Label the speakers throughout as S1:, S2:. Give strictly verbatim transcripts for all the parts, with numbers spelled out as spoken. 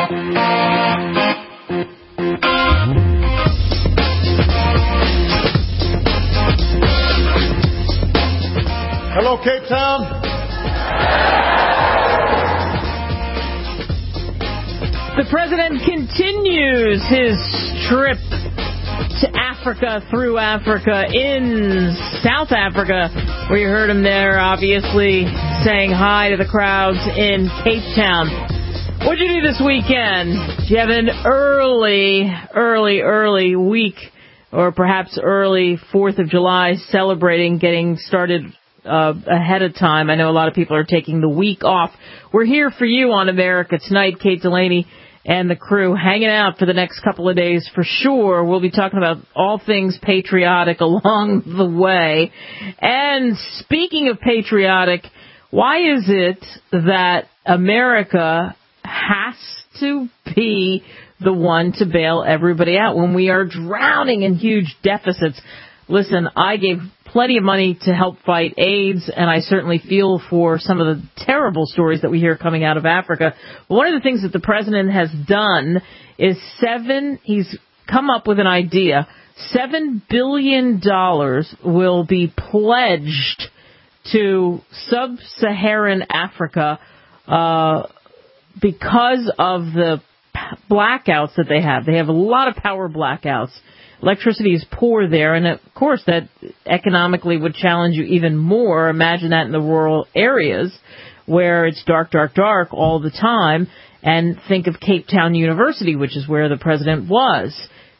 S1: Hello, Cape Town.
S2: The president continues his trip to Africa, through Africa, in South Africa, where you heard him there, obviously, saying hi to the crowds in Cape Town. What'd you do this weekend? Did you have an early, early, early week, or perhaps early fourth of July, celebrating getting started uh, ahead of time? I know a lot of people are taking the week off. We're here for you on America Tonight. Kate Delaney and the crew hanging out for the next couple of days for sure. We'll be talking about all things patriotic along the way. And speaking of patriotic, why is it that America has to be the one to bail everybody out when we are drowning in huge deficits? Listen, I gave plenty of money to help fight AIDS, and I certainly feel for some of the terrible stories that we hear coming out of Africa. But one of the things that the president has done is seven, he's come up with an idea. Seven billion dollars will be pledged to sub-Saharan Africa uh, because of the blackouts that they have. They have a lot of power blackouts. Electricity is poor there, and of course that economically would challenge you even more. Imagine that in the rural areas where it's dark, dark, dark all the time. And think of Cape Town University, which is where the president was.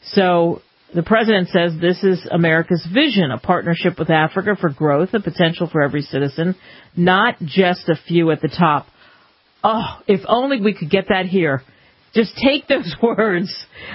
S2: So the president says this is America's vision, a partnership with Africa for growth, a potential for every citizen, not just a few at the top. Oh, if only we could get that here. Just take those words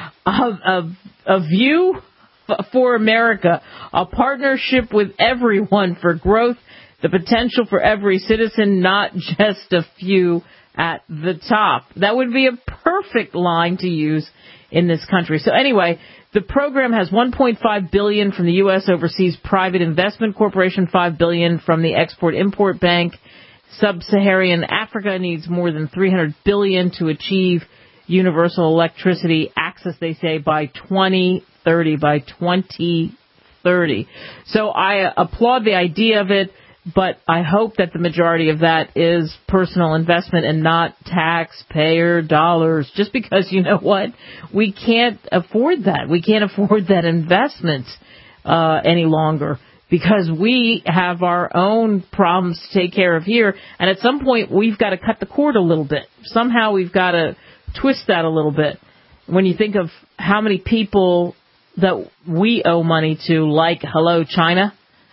S2: of a, a view for America, a partnership with everyone for growth, the potential for every citizen, not just a few at the top. That would be a perfect line to use in this country. So anyway, the program has one point five billion dollars from the U S Overseas Private Investment Corporation, five billion dollars from the Export-Import Bank. Sub-Saharan Africa needs more than three hundred billion dollars to achieve universal electricity access, they say, by twenty thirty, by twenty thirty. So I applaud the idea of it, but I hope that the majority of that is personal investment and not taxpayer dollars, just because, you know what, we can't afford that. We can't afford that investment uh, any longer, because we have our own problems to take care of here. And at some point, we've got to cut the cord a little bit. Somehow we've got to twist that a little bit. When you think of how many people that we owe money to, like, hello, China,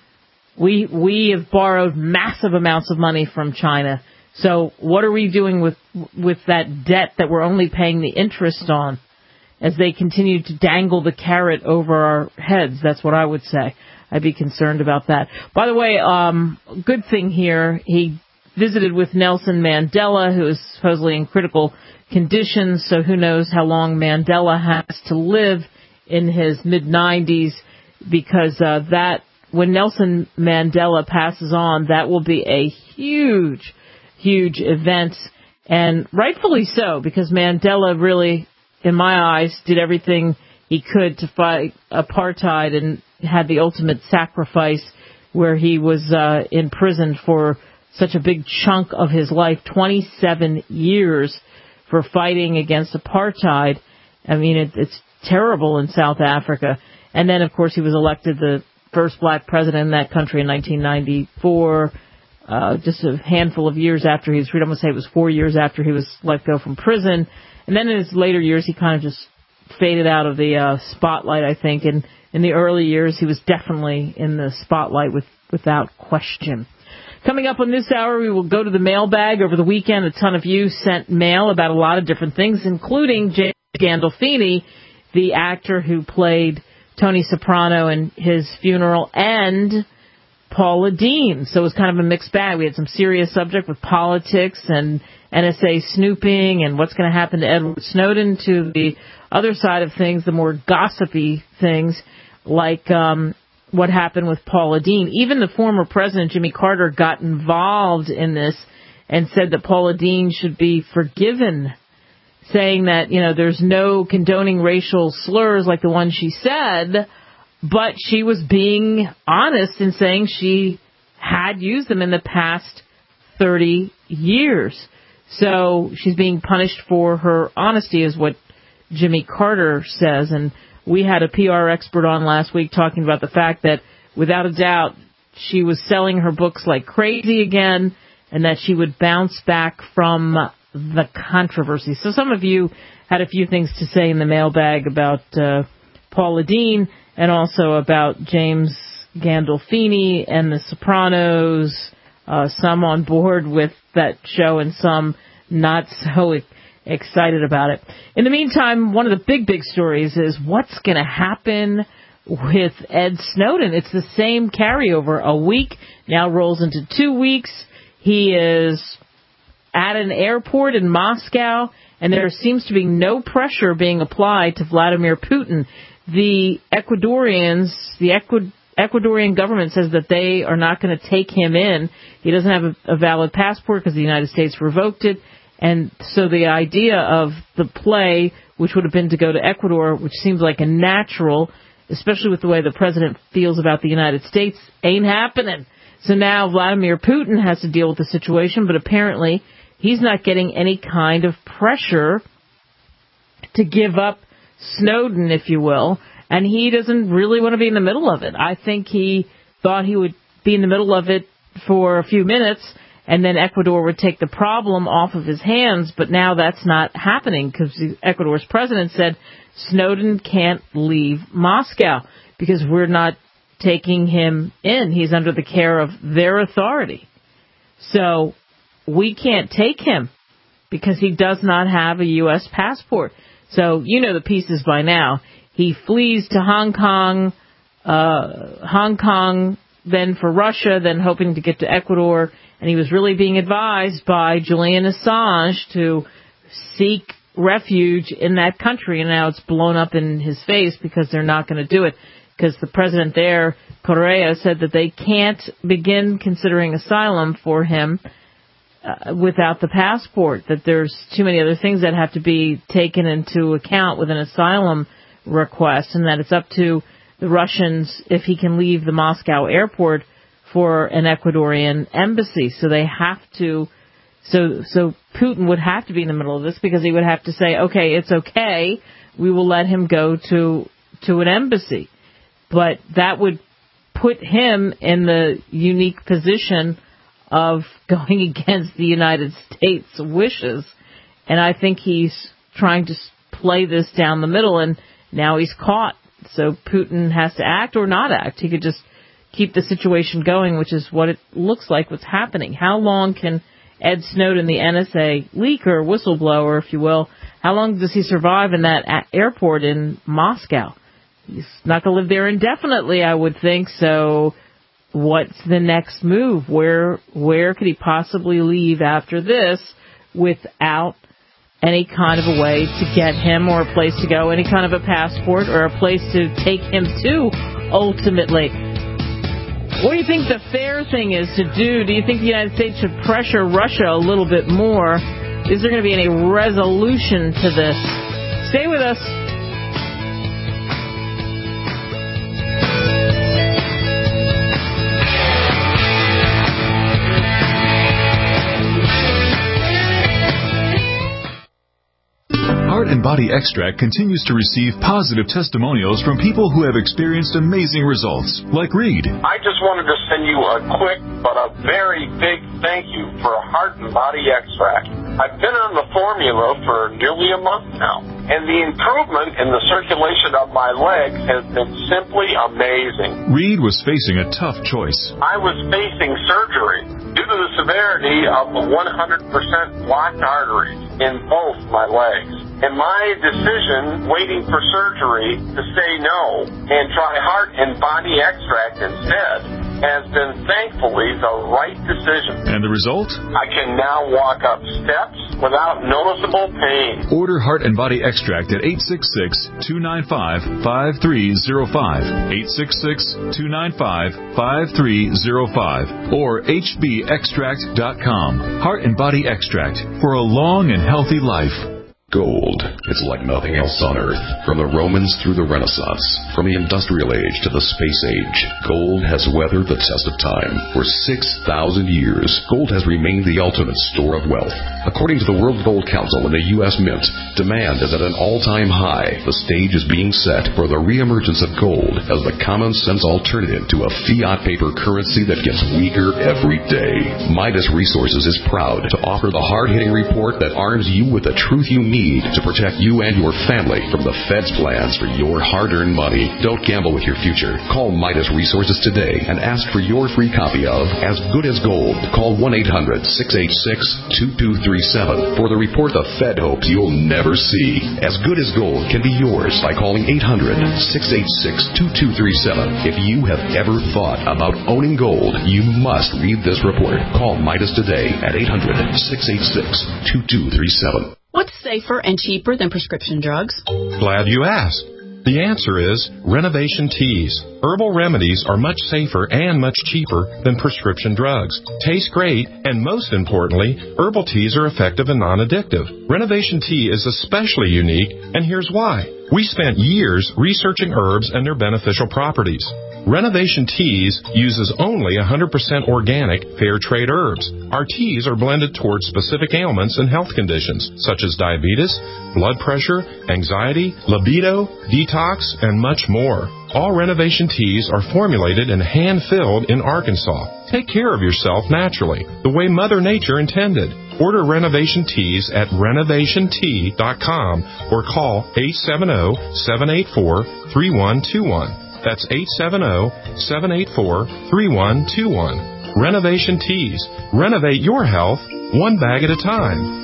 S2: we we have borrowed massive amounts of money from China. So what are we doing with with that debt that we're only paying the interest on as they continue to dangle the carrot over our heads? That's what I would say. I'd be concerned about that. By the way, um, good thing here, he visited with Nelson Mandela, who is supposedly in critical conditions, so who knows how long Mandela has to live in his mid nineties, because uh, that, when Nelson Mandela passes on, that will be a huge, huge event, and rightfully so, because Mandela really, in my eyes, did everything he could to fight apartheid and had the ultimate sacrifice where he was uh, imprisoned for such a big chunk of his life, twenty-seven years, for fighting against apartheid. I mean, it, it's terrible in South Africa. And then, of course, he was elected the first black president in that country in nineteen ninety-four, uh, just a handful of years after he was freed. I'm going to say it was four years after he was let go from prison. And then in his later years, he kind of just faded out of the uh, spotlight, I think. And in the early years, he was definitely in the spotlight with, without question. Coming up on this hour, we will go to the mailbag. Over the weekend, a ton of you sent mail about a lot of different things, including James Gandolfini, the actor who played Tony Soprano in his funeral, and Paula Deen. So it was kind of a mixed bag. We had some serious subject with politics and N S A snooping and what's going to happen to Edward Snowden, to the other side of things, the more gossipy things like um what happened with Paula Deen. Even the former president, Jimmy Carter, got involved in this and said that Paula Deen should be forgiven. saying that, you know, there's no condoning racial slurs like the one she said, but she was being honest in saying she had used them in the past thirty years. So she's being punished for her honesty, is what Jimmy Carter says. And we had a P R expert on last week talking about the fact that, without a doubt, she was selling her books like crazy again, and that she would bounce back from the controversy. So some of you had a few things to say in the mailbag about uh, Paula Deen, and also about James Gandolfini and The Sopranos, uh, some on board with that show and some not so e- excited about it. In the meantime, one of the big, big stories is what's going to happen with Ed Snowden. It's the same carryover. A week now rolls into two weeks. He is at an airport in Moscow, and there seems to be no pressure being applied to Vladimir Putin. The Ecuadorians, the Ecuador, Ecuadorian government says that they are not going to take him in. He doesn't have a, a valid passport because the United States revoked it. And so the idea of the play, which would have been to go to Ecuador, which seems like a natural, especially with the way the president feels about the United States, ain't happening. So now Vladimir Putin has to deal with the situation, but apparently he's not getting any kind of pressure to give up Snowden, if you will, and he doesn't really want to be in the middle of it. I think he thought he would be in the middle of it for a few minutes, and then Ecuador would take the problem off of his hands, but now that's not happening because Ecuador's president said Snowden can't leave Moscow because we're not taking him in. He's under the care of their authority. So we can't take him because he does not have a U S passport. So you know the pieces by now. He flees to Hong Kong, uh, Hong Kong, then for Russia, then hoping to get to Ecuador. And he was really being advised by Julian Assange to seek refuge in that country. And now it's blown up in his face because they're not going to do it. Because the president there, Correa, said that they can't begin considering asylum for him Uh, without the passport, that there's too many other things that have to be taken into account with an asylum request, and that it's up to the Russians if he can leave the Moscow airport for an Ecuadorian embassy. So they have to, so so Putin would have to be in the middle of this because he would have to say, okay, it's okay, we will let him go to to an embassy. But that would put him in the unique position of going against the United States' wishes. And I think he's trying to play this down the middle, and now he's caught. So Putin has to act or not act. He could just keep the situation going, which is what it looks like what's happening. How long can Ed Snowden, the N S A leaker, whistleblower, if you will, how long does he survive in that airport in Moscow? He's not going to live there indefinitely, I would think. So what's the next move? Where where could he possibly leave after this without any kind of a way to get him, or a place to go, any kind of a passport, or a place to take him to ultimately? What do you think the fair thing is to do? Do you think the United States should pressure Russia a little bit more? Is there going to be any resolution to this? Stay with us.
S1: Heart and Body Extract continues to receive positive testimonials from people who have experienced amazing results, like Reed.
S3: I just wanted to send you a quick but a very big thank you for Heart and Body Extract. I've been on the formula for nearly a month now, and the improvement in the circulation of my legs has been simply amazing.
S1: Reed was facing a tough choice.
S3: I was facing surgery due to the severity of the one hundred percent blocked arteries in both my legs. And my decision, waiting for surgery, to say no and try Heart and Body Extract instead, has been thankfully the right decision.
S1: And the result?
S3: I can now walk up steps without noticeable pain.
S1: Order Heart and Body Extract at eight six six, two nine five, five three zero five, eight six six, two nine five, five three zero five, or h b extract dot com. Heart and Body Extract for a long and healthy life.
S4: Gold. It's like nothing else on Earth. From the Romans through the Renaissance, from the Industrial Age to the Space Age, gold has weathered the test of time. For six thousand years, gold has remained the ultimate store of wealth. According to the World Gold Council and the U S Mint, demand is at an all-time high. The stage is being set for the reemergence of gold as the common-sense alternative to a fiat paper currency that gets weaker every day. Midas Resources is proud to offer the hard-hitting report that arms you with the truth you need to protect you and your family from the Fed's plans for your hard-earned money. Don't gamble with your future. Call Midas Resources today and ask for your free copy of As Good as Gold. Call one eight hundred six eight six two two three seven for the report the Fed hopes you'll never see. As Good as Gold can be yours by calling eight hundred six eight six two two three seven. If you have ever thought about owning gold, you must read this report. Call Midas today at eight hundred six eight six two two three seven.
S5: What's safer and cheaper than prescription drugs?
S6: Glad you asked. The answer is Renovation Teas. Herbal remedies are much safer and much cheaper than prescription drugs. Taste great, and most importantly, herbal teas are effective and non-addictive. Renovation Tea is especially unique, and here's why. We spent years researching herbs and their beneficial properties. Renovation Teas uses only one hundred percent organic, fair trade herbs. Our teas are blended towards specific ailments and health conditions, such as diabetes, blood pressure, anxiety, libido, detox, and much more. All Renovation Teas are formulated and hand-filled in Arkansas. Take care of yourself naturally, the way Mother Nature intended. Order Renovation Teas at renovation tea dot com or call eight seven zero, seven eight four, three one two one. That's eight seven zero, seven eight four, three one two one. Renovation Teas. Renovate your health one bag at a time.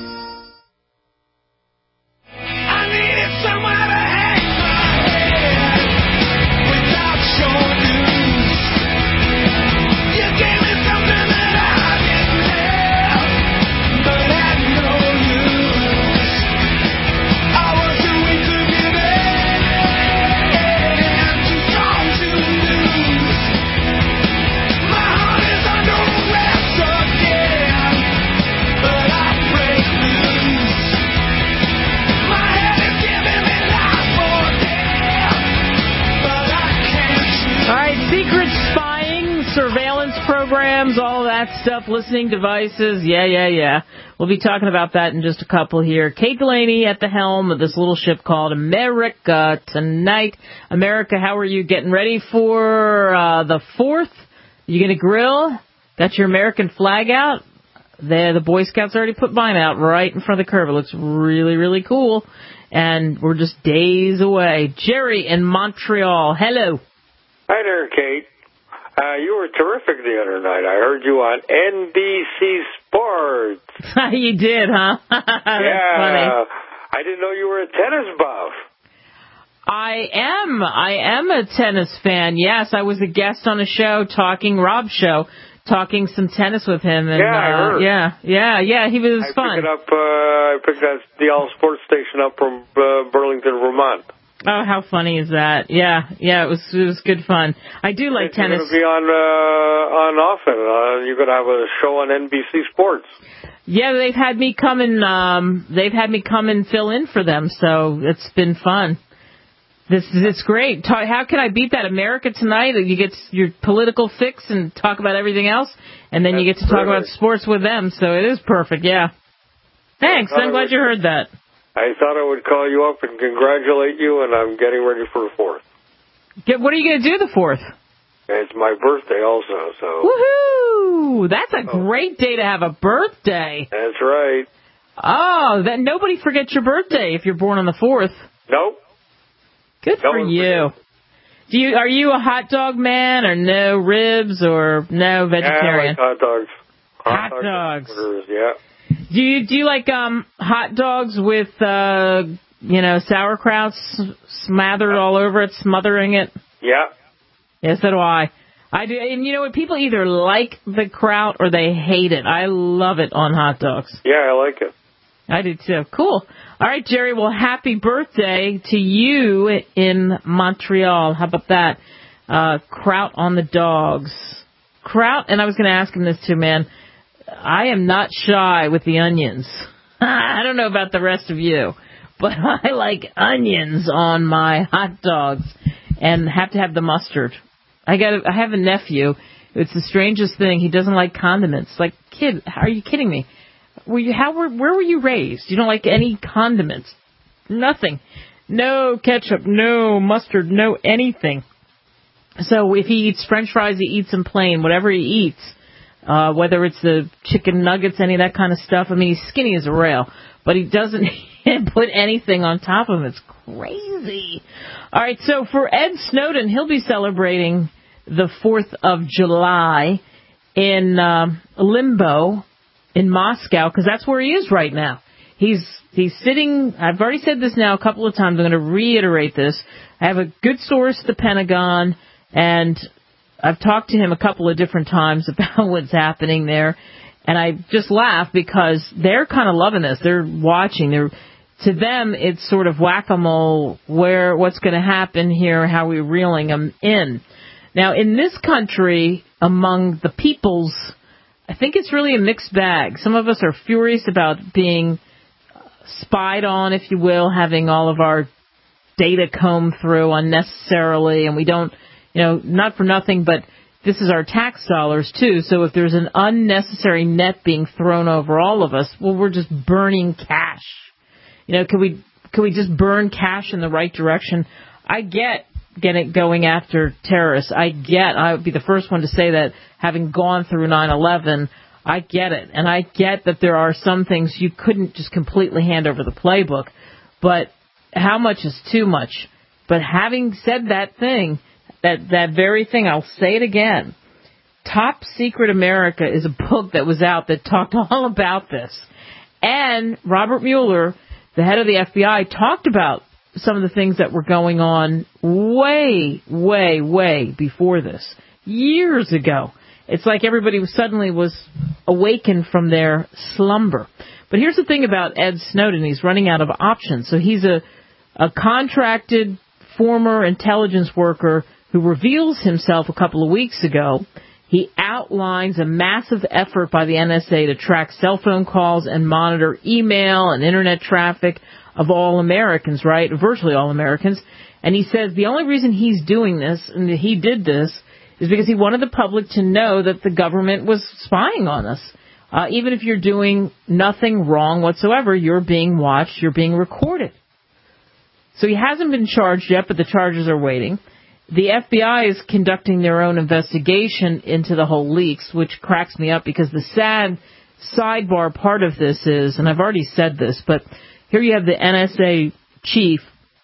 S2: Programs, all that stuff, listening devices, yeah, yeah, yeah. We'll be talking about that in just a couple here. Kate Delaney at the helm of this little ship called America tonight. America, how are you getting ready for uh, the fourth? You going to grill? Got your American flag out? The, the Boy Scouts already put mine out right in front of the curb. It looks really, really cool. And we're just days away. Jerry in Montreal, hello.
S7: Hi there, Kate. Uh, you were terrific the other night. I heard you on N B C Sports.
S2: You did, huh? That's
S7: yeah.
S2: Funny.
S7: I didn't know you were a tennis buff.
S2: I am. I am a tennis fan. Yes, I was a guest on a show, talking Rob's show, talking some tennis with him. And,
S7: yeah, I heard.
S2: Uh, yeah, yeah, yeah. He was
S7: I
S2: fun.
S7: Picked it up, uh, I picked that the All Sports station up from uh, Burlington, Vermont.
S2: Oh, how funny is that? Yeah, yeah, it was it was good fun. I do like
S7: You're
S2: tennis.
S7: You're going to be on uh, on often. Uh, you're going to have a show on N B C Sports.
S2: Yeah, they've had me come and um, they've had me come and fill in for them, so it's been fun. This it's great. Talk, how can I beat that? America Tonight. You get your political fix and talk about everything else, and then That's you get to talk perfect. about sports with them. So it is perfect. Yeah. Thanks. I'm glad you heard that.
S7: I thought I would call you up and congratulate you, and I'm getting ready for the fourth.
S2: Get, what are you going to do the fourth?
S7: It's my birthday also, so.
S2: Woohoo! That's a oh. great day to have a birthday.
S7: That's right.
S2: Oh, that nobody forgets your birthday if you're born on the fourth.
S7: Nope.
S2: Good
S7: no
S2: for you.
S7: Forgets.
S2: Do you are you a hot dog man or no ribs or no vegetarian?
S7: Yeah, I like hot dogs.
S2: Hot, hot dogs.
S7: dogs. Yeah.
S2: Do you do you like um hot dogs with uh you know sauerkraut smothered all over it, smothering it?
S7: Yeah.
S2: Yes, so do I. I do, and you know what? People either like the kraut or they hate it. I love it on hot dogs.
S7: Yeah, I like it.
S2: I do too. Cool. All right, Jerry. Well, happy birthday to you in Montreal. How about that? Uh, kraut on the dogs. Kraut, and I was going to ask him this too, man. I am not shy with the onions. I don't know about the rest of you, but I like onions on my hot dogs and have to have the mustard. I got. I have a nephew. It's the strangest thing. He doesn't like condiments. Like, kid, are you kidding me? Were you? How were? Where were you raised? You don't like any condiments? Nothing. No ketchup. No mustard. No anything. So if he eats French fries, he eats them plain. Whatever he eats, uh, whether it's the chicken nuggets, any of that kind of stuff. I mean, he's skinny as a rail, but he doesn't put anything on top of him. It's crazy. All right, so for Ed Snowden, he'll be celebrating the fourth of July in um, limbo in Moscow, because that's where he is right now. He's he's sitting, I've already said this now a couple of times, I'm going to reiterate this. I have a good source at the Pentagon, and I've talked to him a couple of different times about what's happening there, and I just laugh because they're kind of loving this. They're watching. They're To them, it's sort of whack-a-mole, where what's going to happen here, how we're reeling them in. Now, in this country, among the peoples, I think it's really a mixed bag. Some of us are furious about being spied on, if you will, having all of our data combed through unnecessarily, and we don't, you know, not for nothing, but this is our tax dollars, too. So if there's an unnecessary net being thrown over all of us, well, we're just burning cash. You know, can we can we just burn cash in the right direction? I get getting going after terrorists. I get, I would be the first one to say that, having gone through nine eleven, I get it. And I get that there are some things you couldn't just completely hand over the playbook. But how much is too much? But having said that thing, that, that very thing, I'll say it again. Top Secret America is a book that was out that talked all about this. And Robert Mueller, the head of the F B I, talked about some of the things that were going on way, way, way before this, years ago. It's like everybody suddenly was awakened from their slumber. But here's the thing about Ed Snowden. He's running out of options. So he's a, a contracted former intelligence worker who reveals himself a couple of weeks ago. He outlines a massive effort by the N S A to track cell phone calls and monitor email and internet traffic of all Americans, right? Virtually all Americans. And he says the only reason he's doing this, and that he did this, is because he wanted the public to know that the government was spying on us. Uh, even if you're doing nothing wrong whatsoever, you're being watched, you're being recorded. So he hasn't been charged yet, but the charges are waiting. The F B I is conducting their own investigation into the whole leaks, which cracks me up because the sad sidebar part of this is, and I've already said this, but here you have the N S A chief,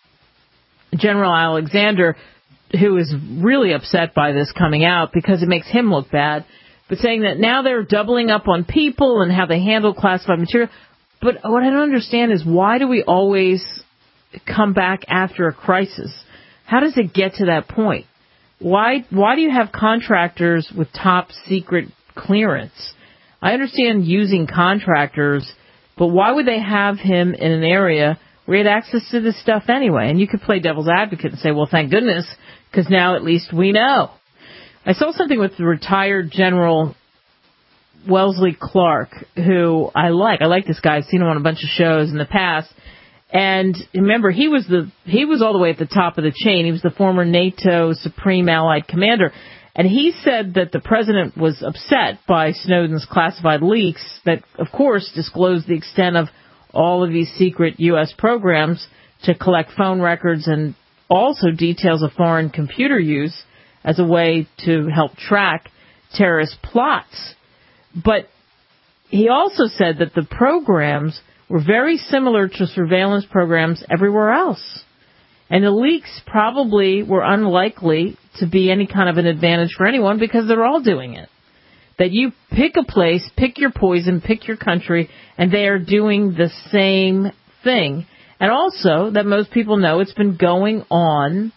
S2: General Alexander, who is really upset by this coming out because it makes him look bad, but saying that now they're doubling up on people and how they handle classified material. But what I don't understand is, why do we always come back after a crisis? How does it get to that point? Why why do you have contractors with top secret clearance? I understand using contractors, but why would they have him in an area where he had access to this stuff anyway? And you could play devil's advocate and say, well, thank goodness, because now at least we know. I saw something with the retired General Wellesley Clark, who I like. I like this guy. I've seen him on a bunch of shows in the past. And remember, he was the he was all the way at the top of the chain. He was the former NATO Supreme Allied Commander. And he said that the president was upset by Snowden's classified leaks that, of course, disclosed the extent of all of these secret U S programs to collect phone records and also details of foreign computer use as a way to help track terrorist plots. But he also said that the programs were very similar to surveillance programs everywhere else. And the leaks probably were unlikely to be any kind of an advantage for anyone because they're all doing it. That you pick a place, pick your poison, pick your country, and they are doing the same thing. And also that most people know it's been going on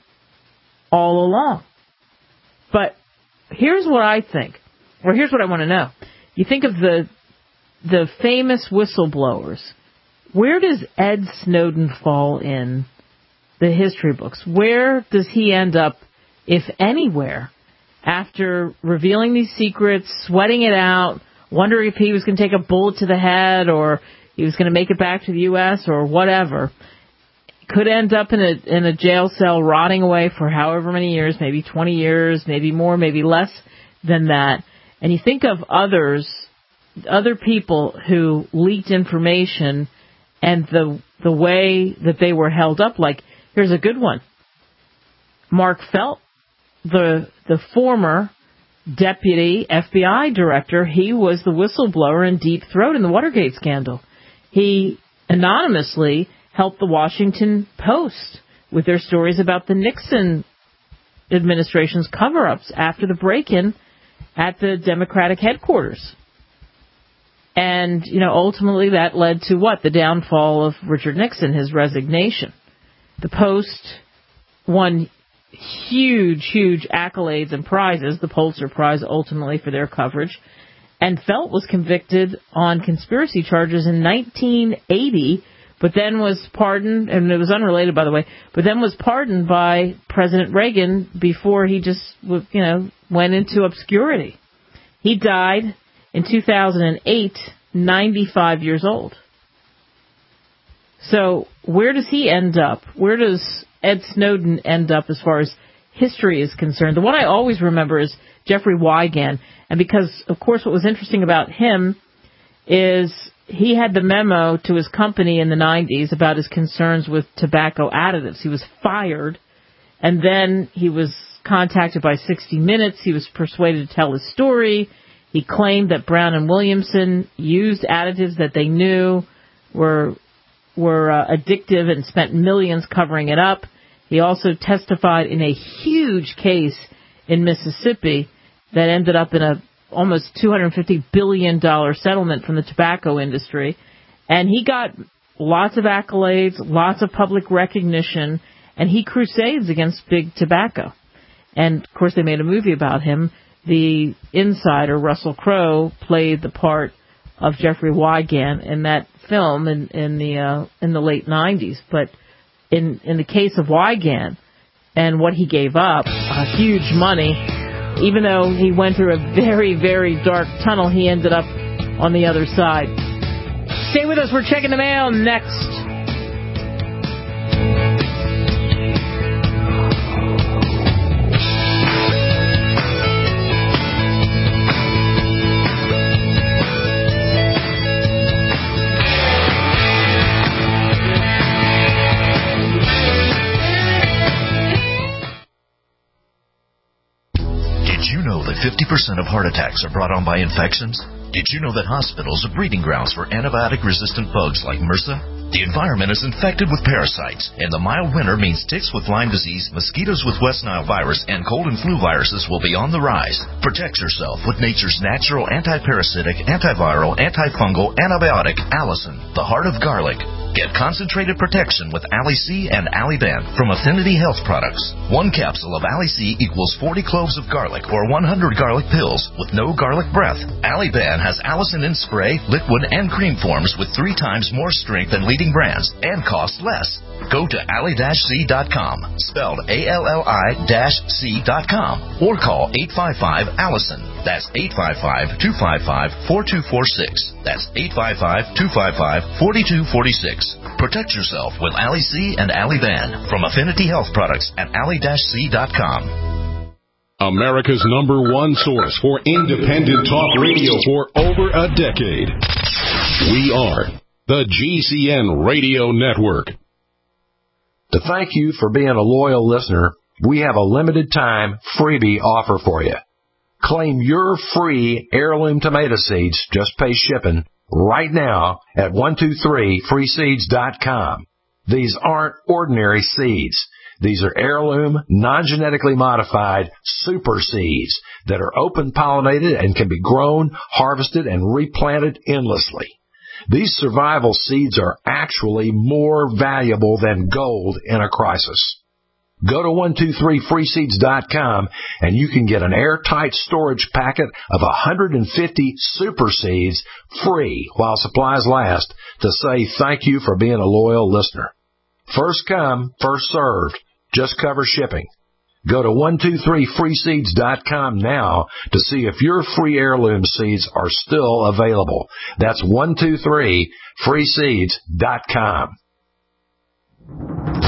S2: all along. But here's what I think, or here's what I want to know. You think of the the famous whistleblowers. Where does Ed Snowden fall in the history books? Where does he end up, if anywhere, after revealing these secrets, sweating it out, wondering if he was going to take a bullet to the head or he was going to make it back to the U S or whatever? could end up in a in a jail cell rotting away for however many years, maybe twenty years, maybe more, maybe less than that. And you think of others, other people who leaked information and the the way that they were held up. Like, here's a good one. Mark Felt, the the former deputy F B I director, he was the whistleblower in Deep Throat in the Watergate scandal. He anonymously helped the Washington Post with their stories about the Nixon administration's cover-ups after the break-in at the Democratic headquarters. And, you know, ultimately that led to what? The downfall of Richard Nixon, his resignation. The Post won huge, huge accolades and prizes, the Pulitzer Prize ultimately for their coverage. And Felt was convicted on conspiracy charges in nineteen eighty, but then was pardoned, and it was unrelated, by the way, but then was pardoned by President Reagan before he just, you know, went into obscurity. He died in two thousand eight, ninety-five years old. So where does he end up? Where does Ed Snowden end up as far as history is concerned? The one I always remember is Jeffrey Wigand. And because, of course, what was interesting about him is he had the memo to his company in the nineties about his concerns with tobacco additives. He was fired, and then he was contacted by sixty minutes. He was persuaded to tell his story. He claimed that Brown and Williamson used additives that they knew were were uh, addictive and spent millions covering it up. He also testified in a huge case in Mississippi that ended up in a almost two hundred fifty billion dollars settlement from the tobacco industry. And he got lots of accolades, lots of public recognition, and he crusades against big tobacco. And, of course, they made a movie about him. The insider, Russell Crowe, played the part of Jeffrey Wigand in that film in, in the uh, in the late nineties. But in in the case of Wigand and what he gave up, uh, huge money, even though he went through a very, very dark tunnel, he ended up on the other side. Stay with us. We're checking the mail next.
S8: fifty percent of heart attacks are brought on by infections? Did you know that hospitals are breeding grounds for antibiotic-resistant bugs like MRSA? The environment is infected with parasites, and the mild winter means ticks with Lyme disease, mosquitoes with West Nile virus, and cold and flu viruses will be on the rise. Protect yourself with nature's natural anti-parasitic, antiviral, antifungal antibiotic, Allison, the heart of garlic. Get concentrated protection with Ali-C and Ali-Ben from Affinity Health Products. One capsule of Ali-C equals forty cloves of garlic or one hundred garlic pills with no garlic breath. Ali-Ben has Allison in spray, liquid, and cream forms with three times more strength than leading brands and costs less. Go to Ali C dot com, spelled A L L I C dot com, or call eight five five, Allison. That's eight five five, two five five, four two four six. That's eight five five, two five five, four two four six. Protect yourself with Ali-C and Ali-Ben from Affinity Health Products at Ali C dot com.
S6: America's number one source for independent talk radio for over a decade. We are the G C N Radio Network.
S9: To thank you for being a loyal listener, we have a limited time freebie offer for you. Claim your free heirloom tomato seeds, just pay shipping, right now at one two three free seeds dot com. These aren't ordinary seeds. These are heirloom, non-genetically modified super seeds that are open-pollinated and can be grown, harvested, and replanted endlessly. These survival seeds are actually more valuable than gold in a crisis. Go to one two three free seeds dot com and you can get an airtight storage packet of one hundred fifty super seeds free while supplies last to say thank you for being a loyal listener. First come, first served. Just cover shipping. Go to one two three free seeds dot com now to see if your free heirloom seeds are still available. That's one two three free seeds dot com.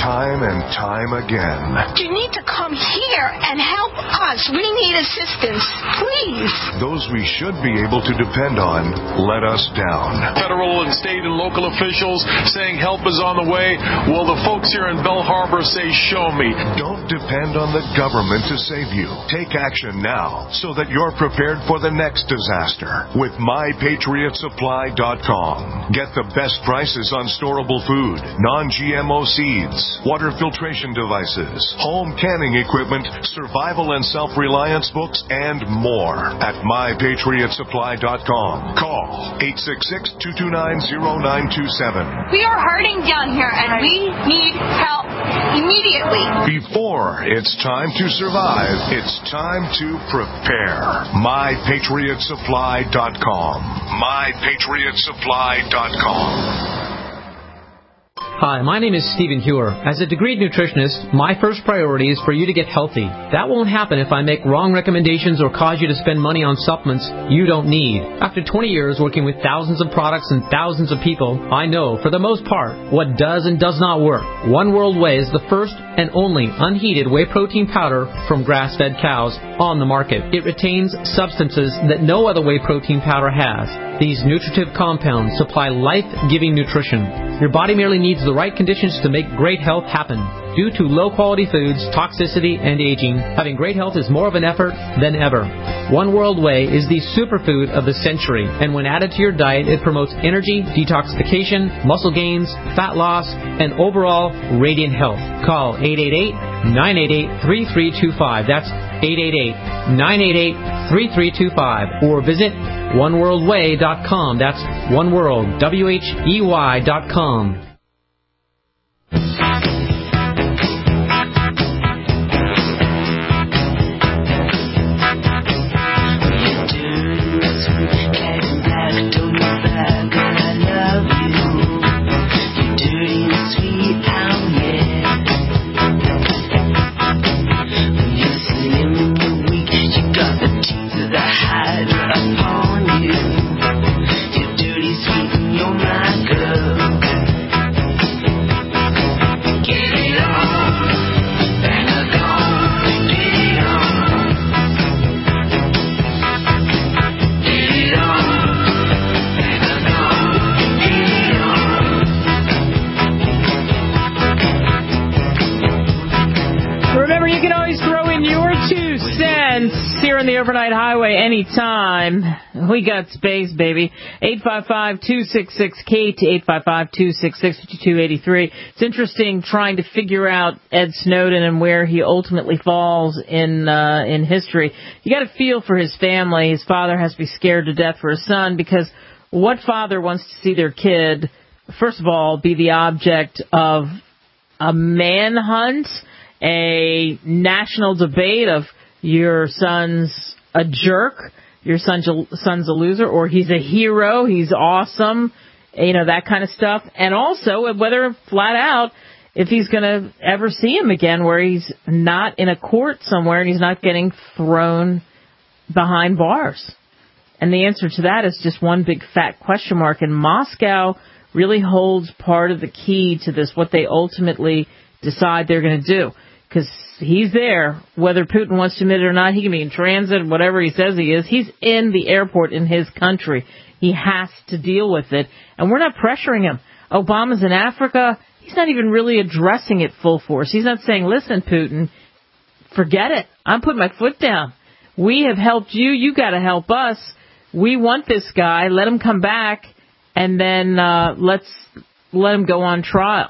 S10: time and time again.
S11: You need to come here and help us. We need assistance, please.
S10: Those we should be able to depend on let us down.
S12: Federal and state and local officials saying help is on the way. Well, the folks here in Belle Harbor say, show me.
S10: Don't depend on the government to save you. Take action now so that you're prepared for the next disaster with my patriot supply dot com. Get the best prices on storable food, non-G M O seeds, water filtration devices, home canning equipment, survival and self-reliance books, and more at my patriot supply dot com. Call eight six six, two two nine, zero nine two seven.
S11: We are hurting down here, and we need help immediately.
S10: Before it's time to survive, it's time to prepare. my patriot supply dot com. my patriot supply dot com.
S13: Hi, my name is Stephen Hewer. As a degreed nutritionist, my first priority is for you to get healthy. That won't happen if I make wrong recommendations or cause you to spend money on supplements you don't need. After twenty years working with thousands of products and thousands of people, I know, for the most part, what does and does not work. One World Whey is the first and only unheated whey protein powder from grass-fed cows on the market. It retains substances that no other whey protein powder has. These nutritive compounds supply life-giving nutrition. Your body merely needs the right conditions to make great health happen. Due to low-quality foods, toxicity, and aging, having great health is more of an effort than ever. One World Whey is the superfood of the century, and when added to your diet, it promotes energy, detoxification, muscle gains, fat loss, and overall radiant health. Call eight eight eight, nine eight eight, three three two five. That's eight eight eight, nine eight eight, three three two five. Or visit one world whey dot com. That's one world, W H E Y dot com.
S2: The Overnight Highway anytime. We got space, baby. eight five five, two six six, K T, eight five five, two six six, five two eight three. It's interesting trying to figure out Ed Snowden and where he ultimately falls in uh, in history. You got to feel for his family. His father has to be scared to death for his son, because what father wants to see their kid, first of all, be the object of a manhunt, a national debate of your son's a jerk, your son's a, son's a loser, or he's a hero, he's awesome, you know, that kind of stuff. And also whether flat out if he's going to ever see him again, where he's not in a court somewhere and he's not getting thrown behind bars. And the answer to that is just one big fat question mark. And Moscow really holds part of the key to this, what they ultimately decide they're going to do. Because he's there, whether Putin wants to admit it or not. He can be in transit, whatever he says he is. He's in the airport in his country. He has to deal with it. And we're not pressuring him. Obama's in Africa. He's not even really addressing it full force. He's not saying, listen, Putin, forget it. I'm putting my foot down. We have helped you. You got to help us. We want this guy. Let him come back, and then uh, let's let him go on trial.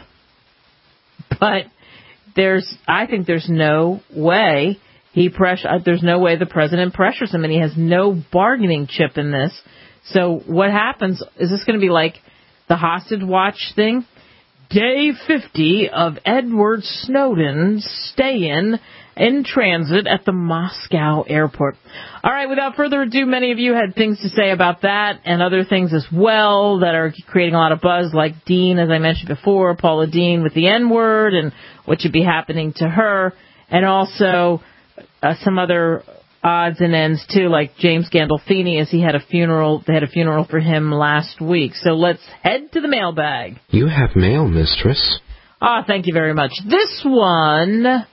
S2: But there's, I think there's no way he pressure. There's no way the president pressures him, and he has no bargaining chip in this. So what happens? Is this going to be like the hostage watch thing? Day fifty of Edward Snowden's stay-in in transit at the Moscow airport. All right, without further ado, many of you had things to say about that and other things as well that are creating a lot of buzz, like Dean, as I mentioned before, Paula Dean with the N-word and what should be happening to her, and also uh, some other odds and ends, too, like James Gandolfini, as he had a funeral. They had a funeral for him last week. So let's head to the mailbag.
S14: You have mail, mistress.
S2: Ah, thank you very much. This one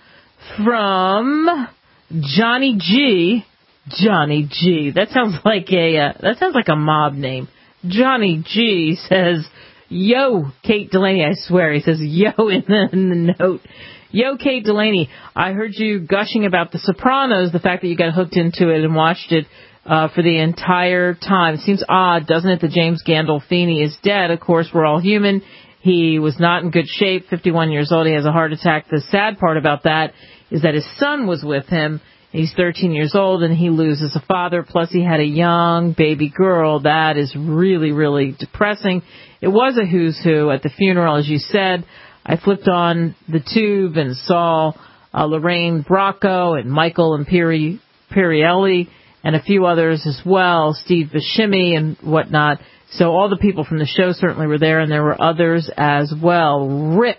S2: from Johnny G. Johnny G. That sounds like a uh, that sounds like a mob name. Johnny G says, "Yo, Kate Delaney." I swear he says "yo" in the, in the note. Yo, Kate Delaney. I heard you gushing about The Sopranos, the fact that you got hooked into it and watched it uh, for the entire time. It seems odd, doesn't it, that James Gandolfini is dead? Of course, we're all human. He was not in good shape, fifty-one years old. He has a heart attack. The sad part about that is that his son was with him. He's thirteen years old, and he loses a father. Plus, he had a young baby girl. That is really, really depressing. It was a who's who at the funeral, as you said. I flipped on the tube and saw uh, Lorraine Bracco and Michael Imperi- Imperielli and a few others as well, Steve Buscemi and whatnot. So all the people from the show certainly were there, and there were others as well. Rip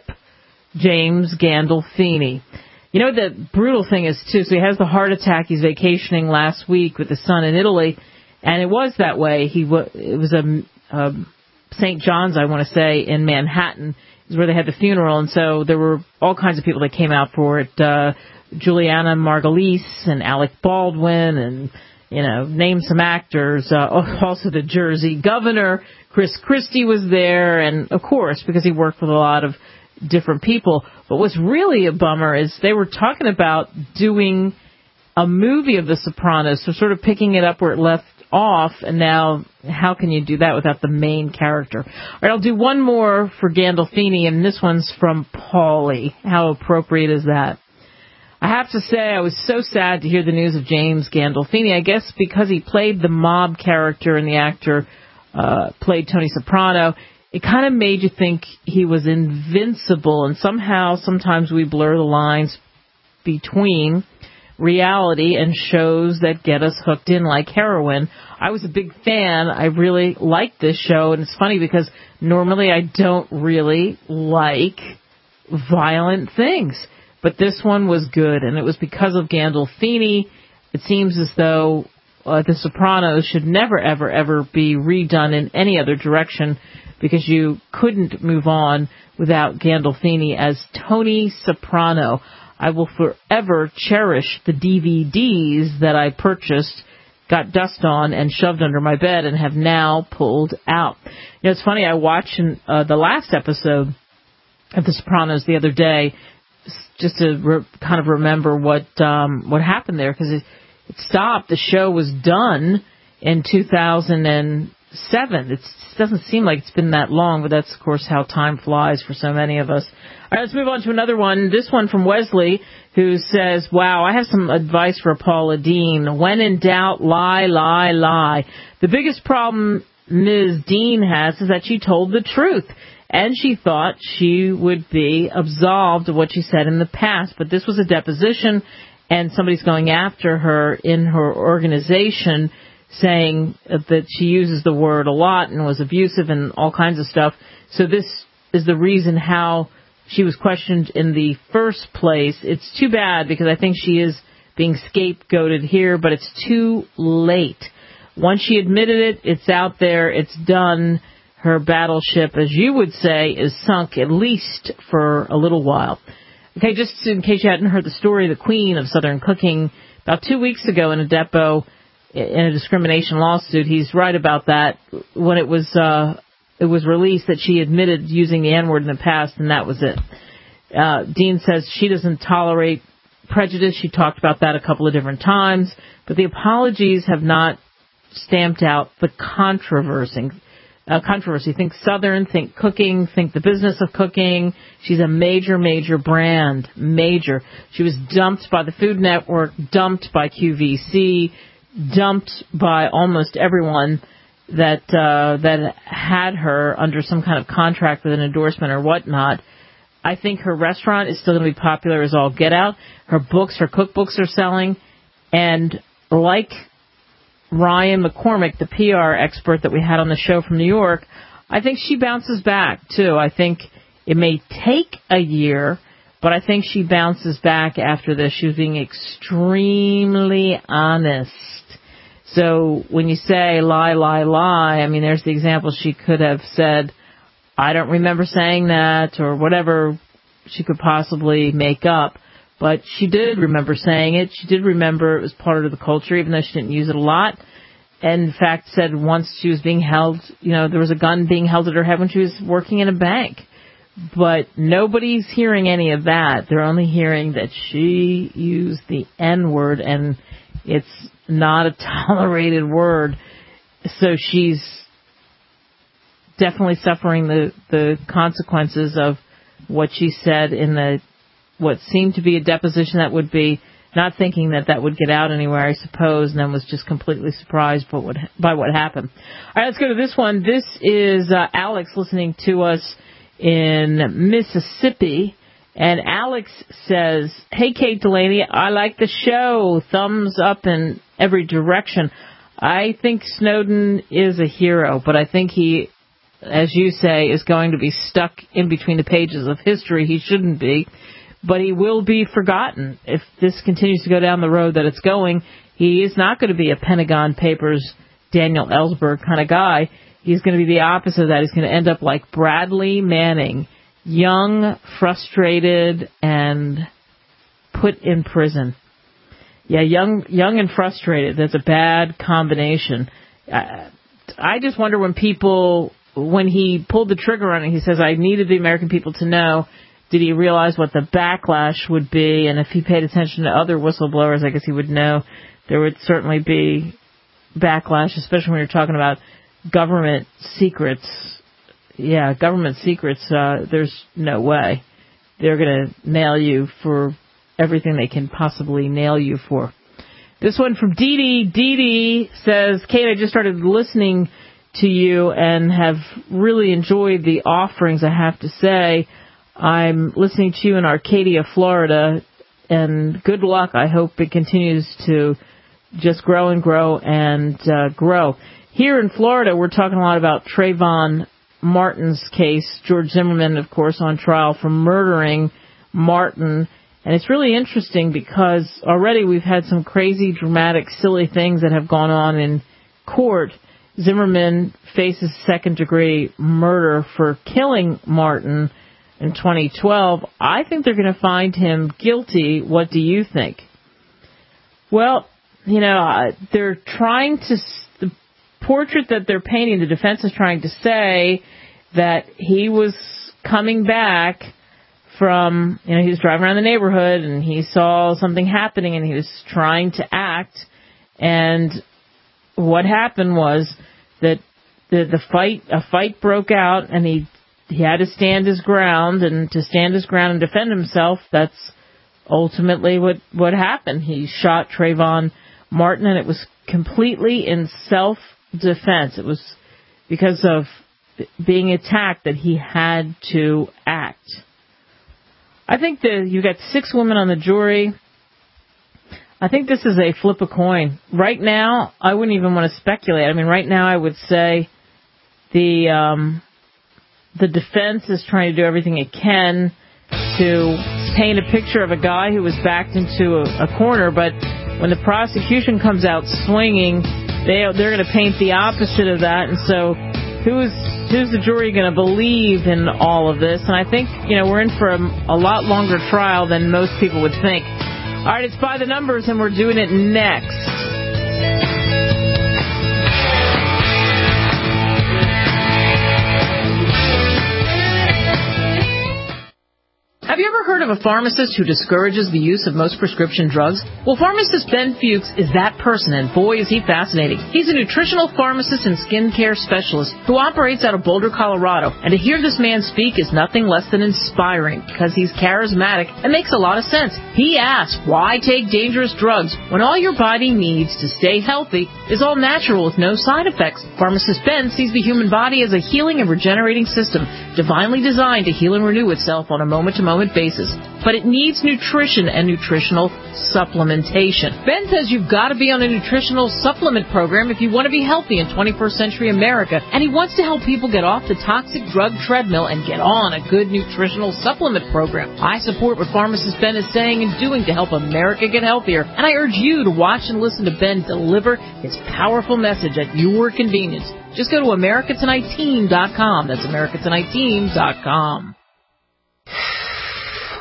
S2: James Gandolfini. You know, the brutal thing is, too, so he has the heart attack. He's vacationing last week with his son in Italy, and it was that way. He w- It was a, a Saint John's, I want to say, in Manhattan, is where they had the funeral, and so there were all kinds of people that came out for it. Uh, Juliana Margulies and Alec Baldwin and, you know, name some actors. Uh, also the Jersey governor, Chris Christie, was there, and, of course, because he worked with a lot of different people. But what's really a bummer is they were talking about doing a movie of The Sopranos, so sort of picking it up where it left off, and now how can you do that without the main character? All right, I'll do one more for Gandolfini, and this one's from Paulie. How appropriate is that? I have to say I was so sad to hear the news of James Gandolfini, I guess because he played the mob character and the actor uh, played Tony Soprano. It kind of made you think he was invincible, and somehow sometimes we blur the lines between reality and shows that get us hooked in like heroin. I was a big fan. I really liked this show, and it's funny because normally I don't really like violent things, but this one was good, and it was because of Gandolfini. It seems as though uh, The Sopranos should never, ever, ever be redone in any other direction, because you couldn't move on without Gandolfini as Tony Soprano. I will forever cherish the D V Ds that I purchased, got dust on, and shoved under my bed and have now pulled out. You know, it's funny, I watched uh, the last episode of The Sopranos the other day just to re- kind of remember what um, what happened there, because it, it stopped. The show was done in two thousand seven. It's, it doesn't seem like it's been that long, but that's, of course, how time flies for so many of us. All right, let's move on to another one. This one from Wesley, who says, wow, I have some advice for Paula Deen. When in doubt, lie, lie, lie. The biggest problem Miz Dean has is that she told the truth, and she thought she would be absolved of what she said in the past. But this was a deposition, and somebody's going after her in her organization, saying that she uses the word a lot and was abusive and all kinds of stuff. So this is the reason how she was questioned in the first place. It's too bad, because I think she is being scapegoated here, but it's too late. Once she admitted it, it's out there, it's done. Her battleship, as you would say, is sunk, at least for a little while. Okay, just in case you hadn't heard the story, the Queen of Southern Cooking, about two weeks ago in a depot, in a discrimination lawsuit, he's right about that. When it was uh, it was released that she admitted using the N-word in the past, and that was it. Uh, Dean says she doesn't tolerate prejudice. She talked about that a couple of different times, but the apologies have not stamped out the controversy. Uh, controversy. Think Southern, think cooking, think the business of cooking. She's a major, major brand. Major. She was dumped by the Food Network, dumped by Q V C, dumped by almost everyone that uh, that had her under some kind of contract with an endorsement or whatnot. I think her restaurant is still going to be popular as all get out. Her books, her cookbooks are selling. And like Ryan McCormick, the P R expert that we had on the show from New York, I think she bounces back, too. I think it may take a year, but I think she bounces back after this. She was being extremely honest. So when you say lie, lie, lie, I mean, there's the example. She could have said, I don't remember saying that, or whatever she could possibly make up. But she did remember saying it. She did remember it was part of the culture, even though she didn't use it a lot. And, in fact, said once she was being held, you know, there was a gun being held at her head when she was working in a bank. But nobody's hearing any of that. They're only hearing that she used the N-word, and it's not a tolerated word. So she's definitely suffering the, the consequences of what she said in the what seemed to be a deposition that would be, not thinking that that would get out anywhere, I suppose, and then was just completely surprised by what, by what happened. All right, let's go to this one. This is uh, Alex listening to us in Mississippi, and Alex says, "Hey, Kate Delaney, I like the show. Thumbs up in every direction. I think Snowden is a hero, but I think he, as you say, is going to be stuck in between the pages of history. He shouldn't be. But he will be forgotten. If this continues to go down the road that it's going, he is not going to be a Pentagon Papers, Daniel Ellsberg kind of guy. He's going to be the opposite of that. He's going to end up like Bradley Manning, young, frustrated, and put in prison. Yeah, young young and frustrated. That's a bad combination. I, I just wonder when people, when he pulled the trigger on it, he says, I needed the American people to know. Did he realize what the backlash would be? And if he paid attention to other whistleblowers, I guess he would know there would certainly be backlash, especially when you're talking about government secrets. Yeah, government secrets, uh, there's no way. They're going to nail you for everything they can possibly nail you for. This one from Dee Dee. Dee Dee says, Kate, I just started listening to you and have really enjoyed the offerings, I have to say. I'm listening to you in Arcadia, Florida, and good luck. I hope it continues to just grow and grow and uh, grow. Here in Florida, we're talking a lot about Trayvon Martin's case. George Zimmerman, of course, on trial for murdering Martin. And it's really interesting because already we've had some crazy, dramatic, silly things that have gone on in court. Zimmerman faces second-degree murder for killing Martin in twenty twelve. I think they're going to find him guilty. What do you think? Well, you know, they're trying to, the portrait that they're painting, the defense is trying to say that he was coming back from, you know, he was driving around the neighborhood and he saw something happening and he was trying to act. And what happened was that the, the fight, a fight broke out and he He had to stand his ground, and to stand his ground and defend himself, that's ultimately what, what happened. He shot Trayvon Martin, and it was completely in self-defense. It was because of being attacked that he had to act. I think that you got six women on the jury. I think this is a flip a coin. Right now, I wouldn't even want to speculate. I mean, right now I would say the... Um, The defense is trying to do everything it can to paint a picture of a guy who was backed into a, a corner, but when the prosecution comes out swinging, they, they're going to paint the opposite of that. And so who's who's the jury going to believe in all of this? And I think, you know, we're in for a, a lot longer trial than most people would think. All right, it's By the Numbers, and we're doing it next. Have you ever heard of a pharmacist who discourages the use of most prescription drugs? Well, pharmacist Ben Fuchs is that person, and boy, is he fascinating. He's a nutritional pharmacist and skincare specialist who operates out of Boulder, Colorado. And to hear this man speak is nothing less than inspiring because he's charismatic and makes a lot of sense. He asks, why take dangerous drugs when all your body needs to stay healthy is all natural with no side effects? Pharmacist Ben sees the human body as a healing and regenerating system, divinely designed to heal and renew itself on a moment-to-moment basis, but it needs nutrition and nutritional supplementation. Ben says you've got to be on a nutritional supplement program if you want to be healthy in twenty-first century America, and he wants to help people get off the toxic drug treadmill and get on a good nutritional supplement program. I support what pharmacist Ben is saying and doing to help America get healthier, and I urge you to watch and listen to Ben deliver his powerful message at your convenience. Just go to America Tonight Team dot com. That's America Tonight Team dot com.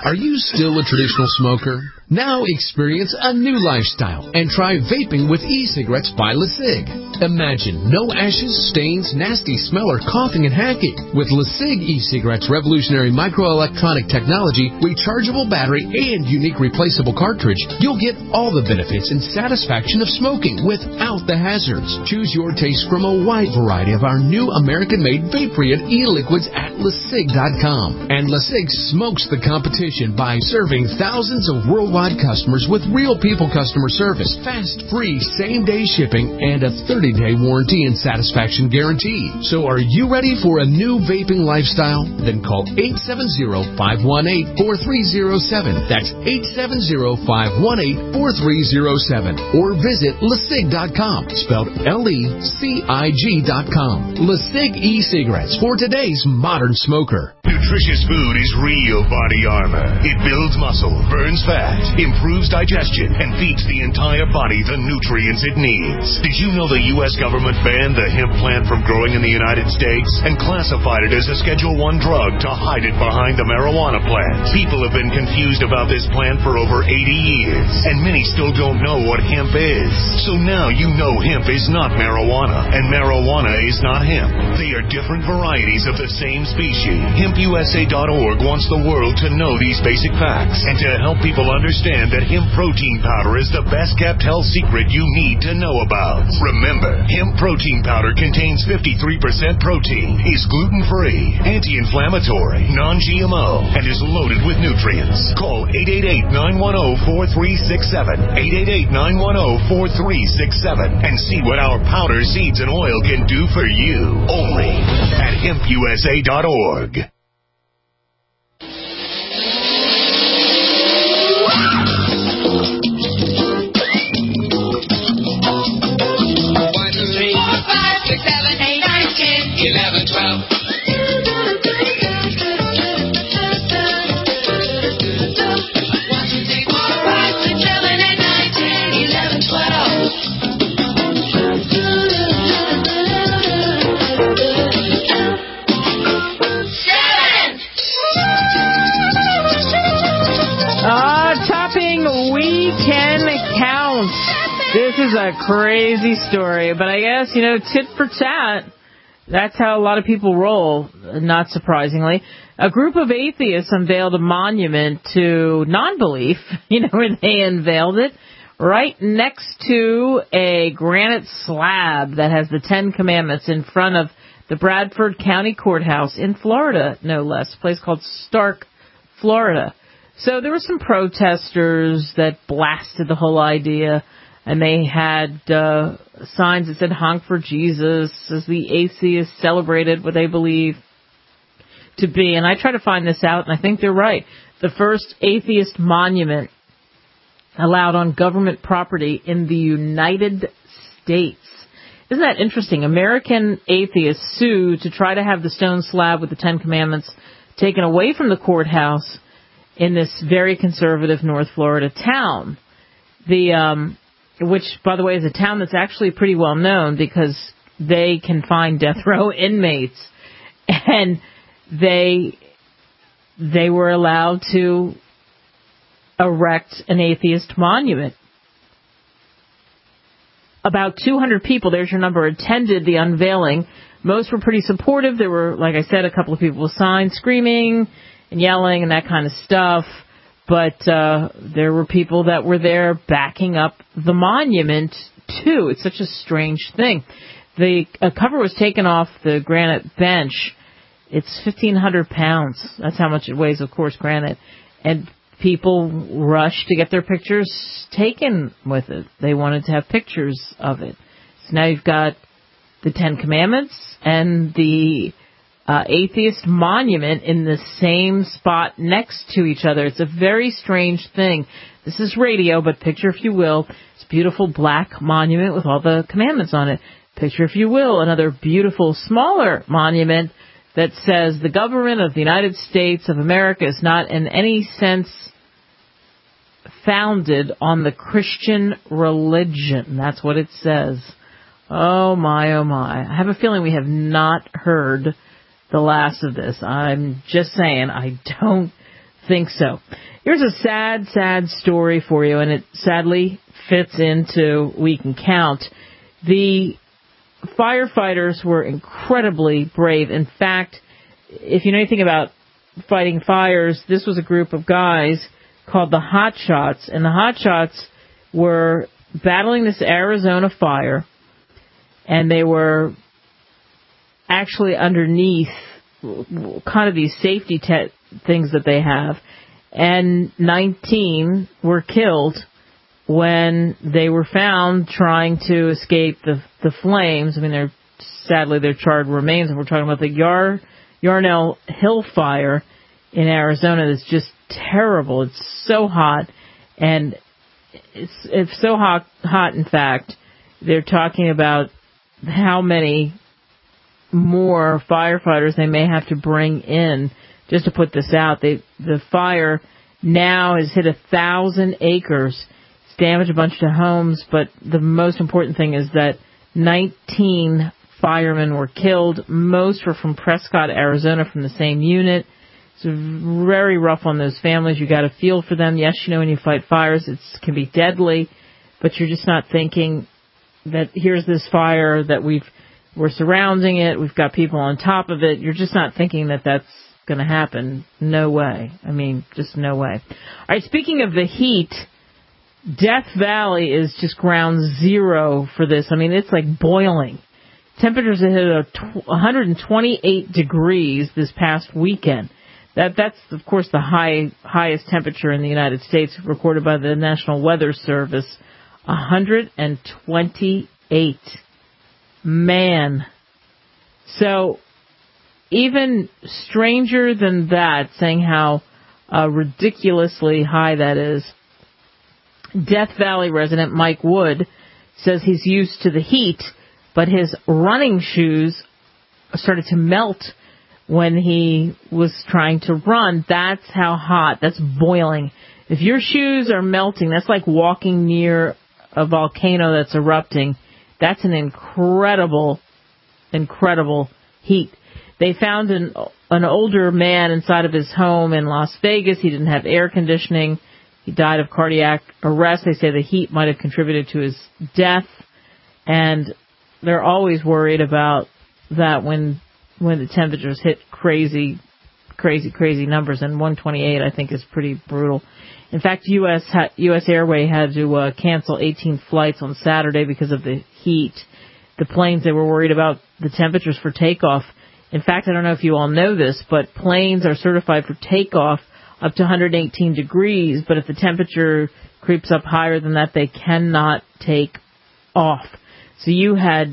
S14: Are you still a traditional smoker? Now experience a new lifestyle and try vaping with e-cigarettes by LeSig. Imagine no ashes, stains, nasty smell, or coughing and hacking. With LeSig e-cigarettes' revolutionary microelectronic technology, rechargeable battery, and unique replaceable cartridge, you'll get all the benefits and satisfaction of smoking without the hazards. Choose your taste from a wide variety of our new American-made Vaporeon e-liquids at LeSig dot com. And LeSig smokes the competition by serving thousands of worldwide customers with real people customer service, fast, free, same-day shipping, and a thirty-day warranty and satisfaction guarantee. So are you ready for a new vaping lifestyle? Then call eight seven zero, five one eight, four three zero seven. That's eight seven zero, five one eight, four three zero seven. Or visit LeSig dot com, spelled L E C I G dot com. LeSig e-cigarettes for today's modern smoker.
S15: Nutritious food is real body armor. It builds muscle, burns fat, improves digestion, and feeds the entire body the nutrients it needs. Did you know the U S government banned the hemp plant from growing in the United States and classified it as a Schedule one drug to hide it behind the marijuana plant? People have been confused about this plant for over eighty years, and many still don't know what hemp is. So now you know hemp is not marijuana, and marijuana is not hemp. They are different varieties of the same species. hemp U S A dot org wants the world to know these basic facts and to help people understand that hemp protein powder is the best kept health secret you need to know about. Remember, hemp protein powder contains fifty-three percent protein, is gluten-free, anti-inflammatory, non-G M O, and is loaded with nutrients. Call eight eight eight, nine one zero, four three six seven, eight eight eight, nine one zero, four three six seven, and see what our powder, seeds, and oil can do for you. Only at hemp U S A dot org.
S16: eleven, twelve. One, two, three, four, five, six, seven, eight, nine, ten, eleven, twelve. Seven.
S2: Ah, topping weekend counts. This is a crazy story, but I guess, you know, tit for tat. That's how a lot of people roll, not surprisingly. A group of atheists unveiled a monument to non-belief, you know, where they unveiled it, right next to a granite slab that has the Ten Commandments in front of the Bradford County Courthouse in Florida, no less, a place called Stark, Florida. So there were some protesters that blasted the whole idea. And they had uh, signs that said, honk for Jesus, as the atheists celebrated what they believe to be. And I try to find this out, and I think they're right. The first atheist monument allowed on government property in the United States. Isn't that interesting? American atheists sued to try to have the stone slab with the Ten Commandments taken away from the courthouse in this very conservative North Florida town. The... um which, by the way, is a town that's actually pretty well known because they confine death row inmates. And they they were allowed to erect an atheist monument. About two hundred people, there's your number, attended the unveiling. Most were pretty supportive. There were, like I said, a couple of people with signs screaming and yelling and that kind of stuff. But uh, there were people that were there backing up the monument, too. It's such a strange thing. The uh, cover was taken off the granite bench. It's fifteen hundred pounds. That's how much it weighs, of course, granite. And people rushed to get their pictures taken with it. They wanted to have pictures of it. So now you've got the Ten Commandments and the Uh, atheist monument in the same spot next to each other. It's a very strange thing. This is radio, but picture, if you will, it's a beautiful black monument with all the commandments on it. Picture, if you will, another beautiful, smaller monument that says the government of the United States of America is not in any sense founded on the Christian religion. That's what it says. Oh, my, oh, my. I have a feeling we have not heard the last of this. I'm just saying, I don't think so. Here's a sad, sad story for you, and it sadly fits into We Can Count. The firefighters were incredibly brave. In fact, if you know anything about fighting fires, this was a group of guys called the Hot Shots, and the Hot Shots were battling this Arizona fire, and they were actually underneath kind of these safety te- things that they have, and nineteen were killed when they were found trying to escape the the flames. I mean, they're sadly their charred remains, and we're talking about the Yar Yarnell Hill fire in Arizona. That's just terrible. It's so hot, and it's it's so hot. Hot, in fact, they're talking about how many more firefighters they may have to bring in just to put this out. They, the fire now has hit a thousand acres. It's damaged a bunch of homes, but the most important thing is that nineteen firemen were killed. Most were from Prescott, Arizona, from the same unit. It's very rough on those families. You got to feel for them. Yes, you know, when you fight fires, it can be deadly, but you're just not thinking that here's this fire that we've we're surrounding it. We've got people on top of it. You're just not thinking that that's going to happen. No way. I mean, just no way. All right, speaking of the heat, Death Valley is just ground zero for this. I mean, it's like boiling. Temperatures hit a one hundred twenty-eight degrees this past weekend. That that's of course the high highest temperature in the United States recorded by the National Weather Service. one hundred twenty-eight. Man. So even stranger than that, saying how uh, ridiculously high that is, Death Valley resident Mike Wood says he's used to the heat, but his running shoes started to melt when he was trying to run. That's how hot. That's boiling. If your shoes are melting, that's like walking near a volcano that's erupting. That's an incredible, incredible heat. They found an an older man inside of his home in Las Vegas. He didn't have air conditioning. He died of cardiac arrest. They say the heat might have contributed to his death. And they're always worried about that when when the temperatures hit crazy, crazy, crazy numbers. And one twenty-eight, I think, is pretty brutal. In fact, U S ha- U S Airway had to uh, cancel eighteen flights on Saturday because of the heat. The planes, they were worried about the temperatures for takeoff. In fact, I don't know if you all know this, but planes are certified for takeoff up to one hundred eighteen degrees, but if the temperature creeps up higher than that, they cannot take off. So you had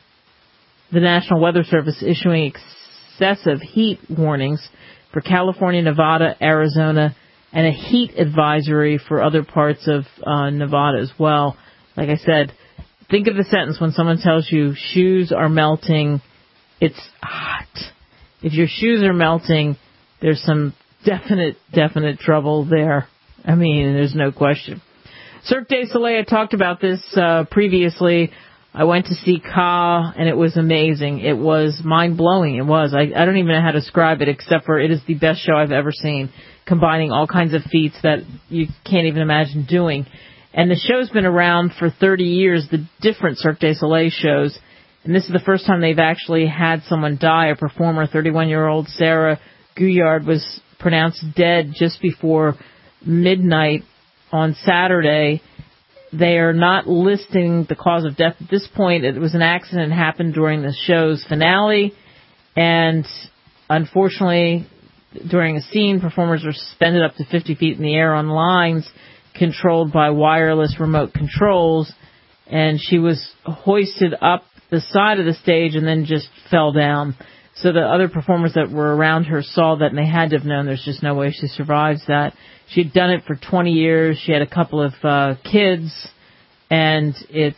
S2: the National Weather Service issuing excessive heat warnings for California, Nevada, Arizona, and a heat advisory for other parts of uh, Nevada as well. Like I said, think of the sentence when someone tells you shoes are melting, it's hot. If your shoes are melting, there's some definite, definite trouble there. I mean, there's no question. Cirque du Soleil, I talked about this uh, previously. I went to see Ka, and it was amazing. It was mind-blowing. It was. I, I don't even know how to describe it, except for it is the best show I've ever seen, combining all kinds of feats that you can't even imagine doing. And the show's been around for thirty years, the different Cirque du Soleil shows, and this is the first time they've actually had someone die. A performer, thirty-one-year-old Sarah Guyard, was pronounced dead just before midnight on Saturday. They are not listing the cause of death at this point. It was an accident that happened during the show's finale, and unfortunately, during a scene, performers were suspended up to fifty feet in the air on lines controlled by wireless remote controls, and she was hoisted up the side of the stage and then just fell down. So the other performers that were around her saw that, and they had to have known there's just no way she survives that. She'd done it for twenty years. She had a couple of uh, kids, and it's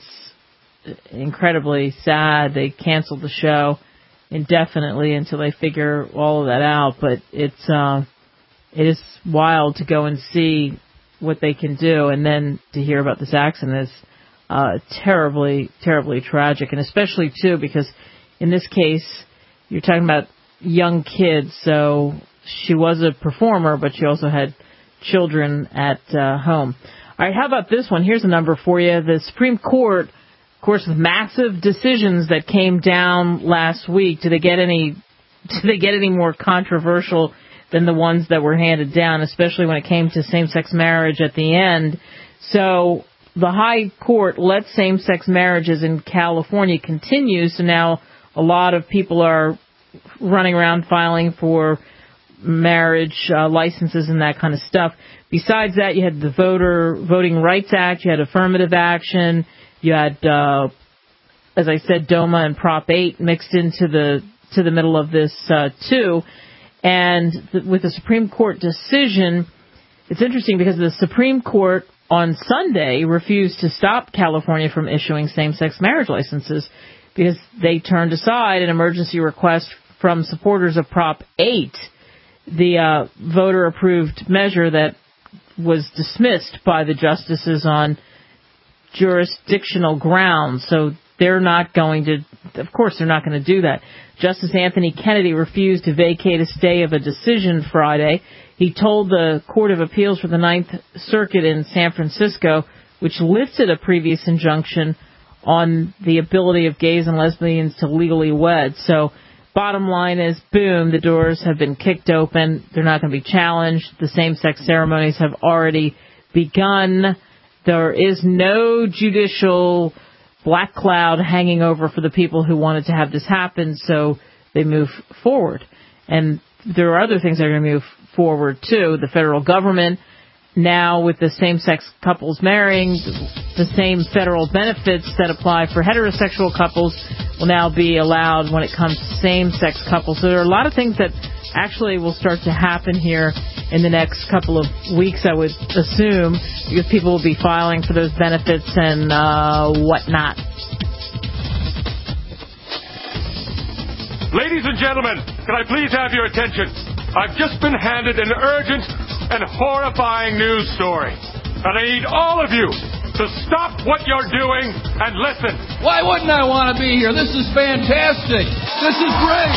S2: incredibly sad. They canceled the show indefinitely until they figure all of that out. But it's uh, it is wild to go and see what they can do, and then to hear about this accident is uh, terribly, terribly tragic, and especially too because in this case you're talking about young kids, so she was a performer, but she also had children at uh, home. All right, how about this one? Here's a number for you. The Supreme Court, of course, with massive decisions that came down last week. Do they get any? Do they get any more controversial than the ones that were handed down, especially when it came to same-sex marriage at the end? So the High Court let same-sex marriages in California continue. So now a lot of people are running around filing for marriage uh, licenses and that kind of stuff. Besides that, you had the Voter Voting Rights Act, you had affirmative action, you had, uh, as I said, DOMA and Prop eight mixed into the to the middle of this uh, too. And th- with the Supreme Court decision, it's interesting because the Supreme Court on Sunday refused to stop California from issuing same-sex marriage licenses because they turned aside an emergency request from supporters of Prop eight, the uh, voter-approved measure that was dismissed by the justices on jurisdictional grounds. So they're not going to, of course, they're not going to do that. Justice Anthony Kennedy refused to vacate a stay of a decision Friday. He told the Court of Appeals for the Ninth Circuit in San Francisco, which lifted a previous injunction on the ability of gays and lesbians to legally wed. So bottom line is, boom, the doors have been kicked open. They're not going to be challenged. The same-sex ceremonies have already begun. There is no judicial black cloud hanging over for the people who wanted to have this happen, so they move forward. And there are other things that are going to move forward, too. The federal government, now with the same-sex couples marrying, the same federal benefits that apply for heterosexual couples will now be allowed when it comes to same-sex couples. So there are a lot of things that actually will start to happen here in the next couple of weeks, I would assume, because people will be filing for those benefits and uh, whatnot.
S17: Ladies and gentlemen, can I please have your attention? I've just been handed an urgent and horrifying news story. And I need all of you to stop what you're doing and listen.
S18: Why wouldn't I want to be here? This is fantastic. This is great.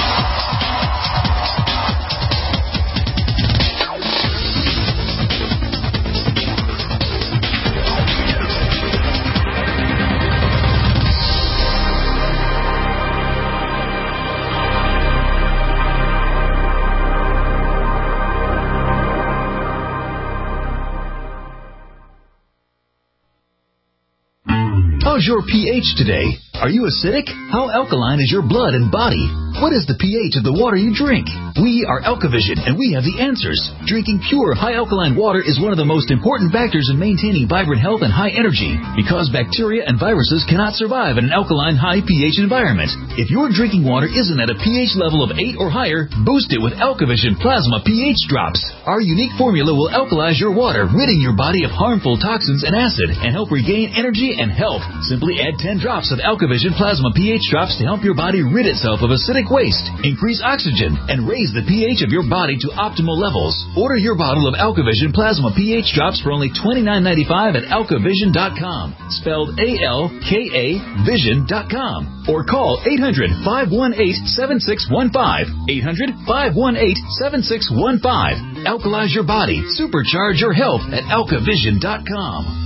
S19: How's your pH today? Are you acidic? How alkaline is your blood and body? What is the pH of the water you drink? We are Alkavision, and we have the answers. Drinking pure, high-alkaline water is one of the most important factors in maintaining vibrant health and high energy, because bacteria and viruses cannot survive in an alkaline, high pH environment. If your drinking water isn't at a pH level of eight or higher, boost it with Alkavision Plasma pH Drops. Our unique formula will alkalize your water, ridding your body of harmful toxins and acid, and help regain energy and health. Simply add ten drops of Alkavision Plasma pH Drops to help your body rid itself of acidic waste, increase oxygen, and raise the pH of your body to optimal levels. Order your bottle of Alkavision Plasma pH Drops for only twenty-nine ninety-five at alkavision dot com, spelled A L K A vision dot com, or call eight hundred, five one eight, seven six one five, eight hundred, five one eight, seven six one five. Alkalize your body, supercharge your health at alkavision dot com.